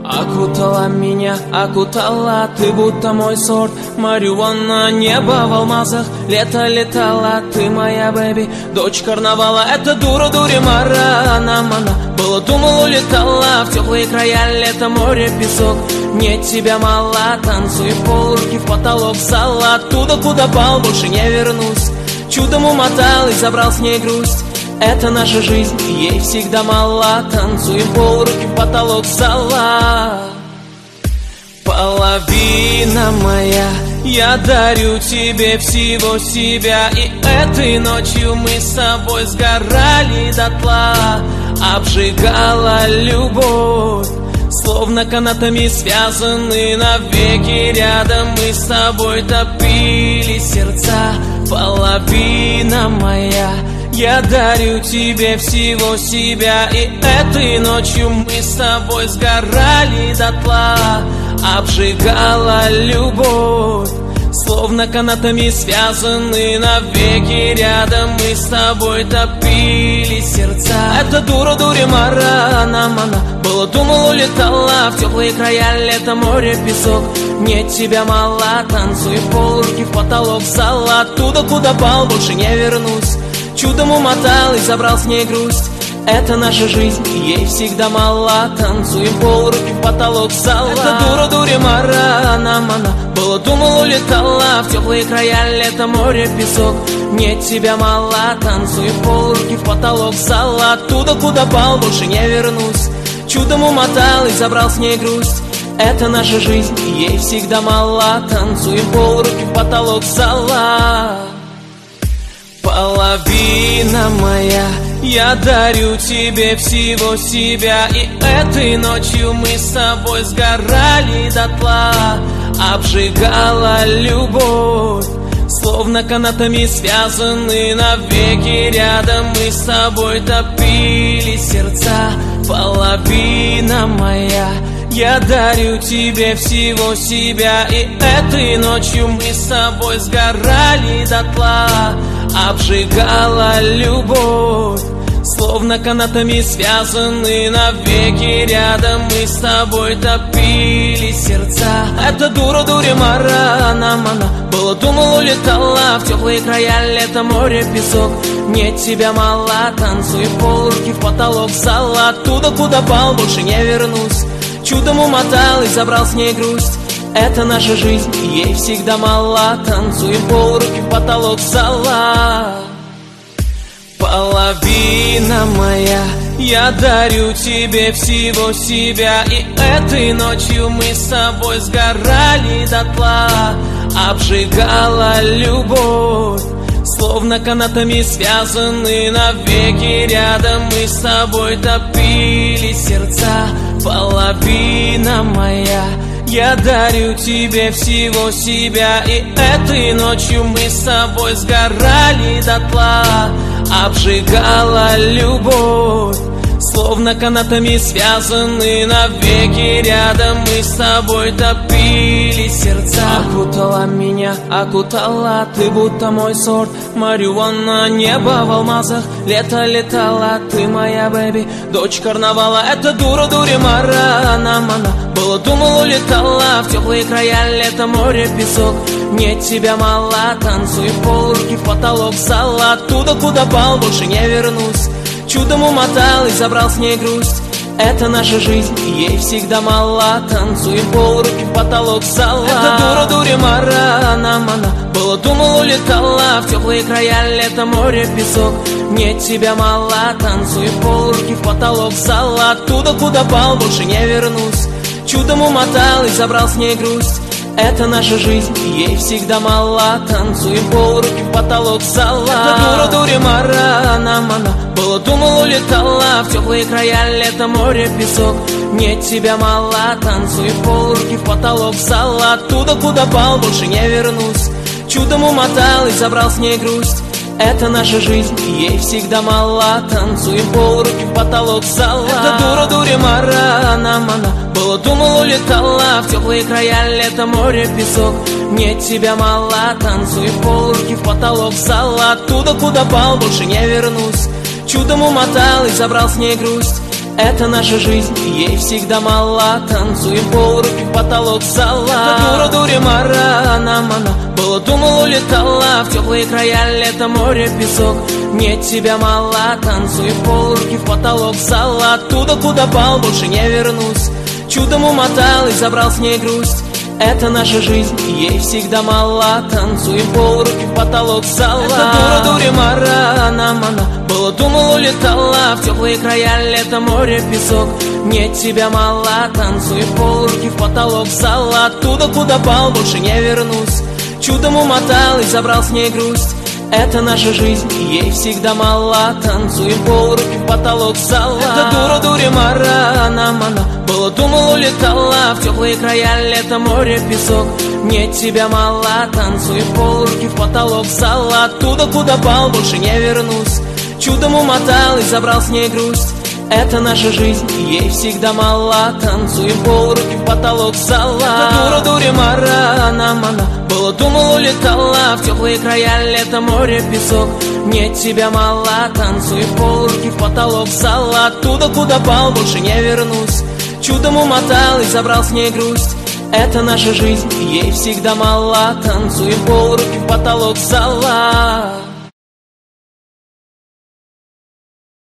Окутала меня, окутала, ты будто мой сорт марихуана. Небо в алмазах, лето летала, ты моя бэби, дочь карнавала. Это дура, дури, мара, она. Было, думал, улетала в теплые края, лето, море, песок. Мне тебя мало, танцуй в пол, руки в потолок, зала. Оттуда, куда пал, больше не вернусь. Чудом умотал и забрал с ней грусть. Это наша жизнь, ей всегда мало. Танцуем пол, руки в потолок, зала. Половина моя, я дарю тебе всего себя. И этой ночью мы с собой сгорали дотла. Обжигала любовь, словно канатами связаны навеки. Рядом мы с тобой топили сердца. Половина моя, я дарю тебе всего себя. И этой ночью мы с тобой сгорали дотла. Обжигала любовь, словно канатами связаны навеки. Рядом мы с тобой топили сердца. Это дура, дури, мара, она. Было, думал, улетала в теплые края, лето, море, песок. Мне тебя мало, танцуй в пол, руки в потолок, зала. Оттуда, куда пал, больше не вернусь. Чудом умотал и забрал с ней грусть. Это наша жизнь, ей всегда мало. Танцуем пол, руки в потолок, зала. Это дура, дури, мара, она. Было, думал, улетала в теплые края, лето, море, песок. Мне тебя мало, танцуем пол, руки в потолок, зала. Оттуда, куда пал, больше не вернусь. Чудом умотал и забрал с ней грусть. Это наша жизнь, ей всегда мало. Танцуем пол, руки в потолок, зала. Половина моя, я дарю тебе всего себя. И этой ночью мы с тобой сгорали дотла. Обжигала любовь, словно канатами связаны навеки. Рядом мы с тобой топили сердца. Половина моя, я дарю тебе всего себя. И этой ночью мы с тобой сгорали дотла. Обжигала любовь, словно канатами связаны навеки. Рядом мы с тобой топили сердца. Это дура, дури, мара, она. Было, думал, улетала в теплые края, лето, море, песок. Мне тебя мало, танцуй в пол, руки в потолок, зала. Оттуда, куда пал, больше не вернусь. Чудом умотал и забрал с ней грусть. Это наша жизнь, ей всегда мало. Танцуем пол, руки в потолок, зала. Половина моя, я дарю тебе всего себя. И этой ночью мы с тобой сгорали дотла. Обжигала любовь, словно канатами связаны навеки. Рядом мы с тобой топили сердца. Половина моя, я дарю тебе всего себя. И этой ночью мы с тобой сгорали дотла. Обжигала любовь, словно канатами связаны навеки. Рядом мы с тобой топили сердца. Окутала меня, окутала, ты будто мой сорт марихуана. Небо в алмазах, лето летала, ты моя бэби, дочь карнавала. Это дура, дури, мара, она. Было, думал, улетала в теплые края, лето, море, песок. Мне тебя мало, танцуй в пол, руки в потолок, зала. Оттуда, куда пал, больше не вернусь. Чудом умотал и забрал с ней грусть. Это наша жизнь, ей всегда мало. Танцуем пол, руки в потолок, зала. Это дура, дури, мара, она. Было, думал, улетала в теплые края, лето, море, песок. Мне тебя мало, танцуй в пол, руки в потолок, зала. Оттуда, куда пал, больше не вернусь. Чудом умотал и забрал с ней грусть. Это наша жизнь, ей всегда мало. Танцуем пол, руки в потолок, зала. Это дура, дури, мара, она. Было, думал, улетала в теплые края, лето, море, песок. Мне тебя мало, танцуй пол, руки в потолок, зала. Оттуда, куда пал, больше не вернусь. Чудом умотал и забрал с ней грусть. Это наша жизнь, ей всегда мало. Танцуем пол, руки в потолок, зала. Это дура, дури, мара, она. Было, думал, улетала в теплые края, лето, море, песок. Мне тебя мало, танцуем пол, руки в потолок, зала. Оттуда, куда пал, больше не вернусь. Чудом умотал и забрал с ней грусть. Это наша жизнь, ей всегда мало. Танцуем полруки в потолок зала. Дура, дури, мара, нам она было, думал, улетала в теплые края, лето, море, песок. Мне тебя мало. Танцуем полруки в потолок зала. Оттуда, куда пал, больше не вернусь. Чудом умотал и забрал с ней грусть. Это наша жизнь, ей всегда мало. Танцуем полруки в потолок зала. Это дура, дури, мара, нам она было, думал, улетала в теплые края, лето, море, песок. Мне тебя мало. Танцуем полруки в потолок зала. Оттуда, куда пал, больше не вернусь. Чудом умотал и забрал с ней грусть. Это наша жизнь, ей всегда мало. Танцуем полруки в потолок зала. Это дура, дури, мара, нам она было, думал, улетала в теплые края, лето, море, песок. Мне тебя мало. Танцуем полруки в потолок зала. Оттуда, куда пал, больше не вернусь. Чудом умотал и забрал с ней грусть. Это наша жизнь, ей всегда мало. Танцуем полруки в потолок зала. Это дура, дури, мара, нам она было, думал, улетала в теплые края, лето, море, песок. Мне тебя мало. Танцуем полруки в потолок зала. Оттуда, куда пал, больше не вернусь. Чудом умотал и забрал с ней грусть. Это наша жизнь, ей всегда мало. Танцуем полруки в потолок зала.